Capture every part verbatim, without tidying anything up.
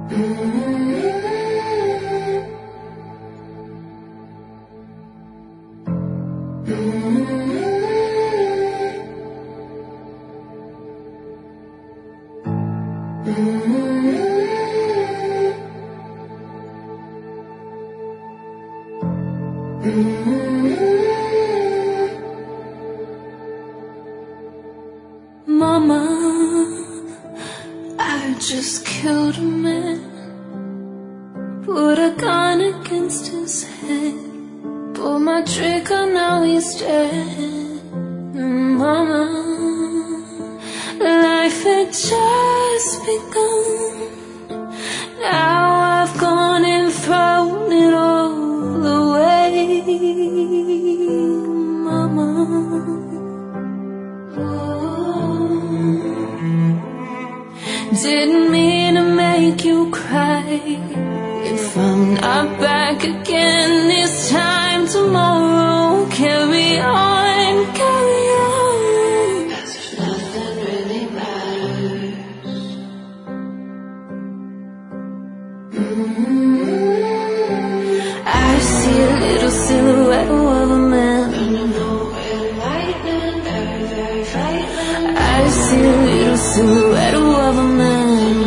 Mama, I just killed a man, put a gun against his head, pulled my trigger, now he's dead. Mama, life had just begun, now I've gone and thrown it all away. Mama, didn't mean to make you cry. If I'm not back again this time tomorrow, carry on, carry on, as if nothing really matters. mm-hmm. I see a little silhouette of a man running nowhere, lightning, very, very frightening. I see a little silhouette of a man.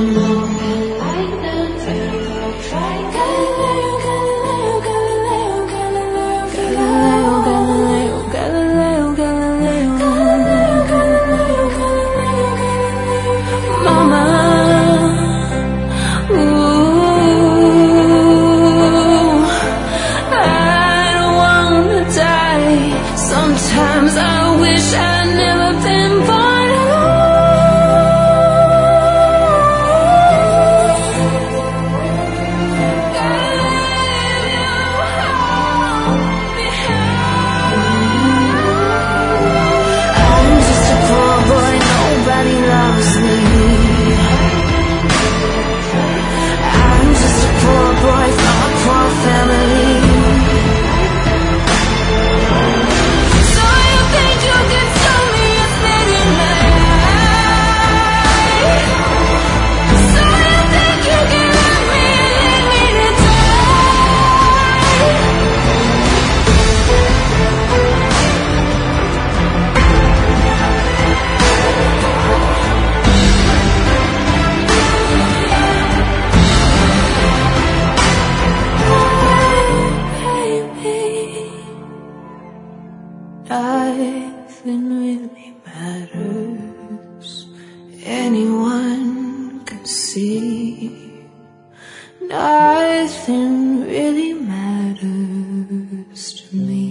Sometimes I wish I'd never been born I'm just a poor boy, nobody loves me. I'm just a poor boy from a poor family. Nothing really matters, anyone can see. Nothing really matters to me.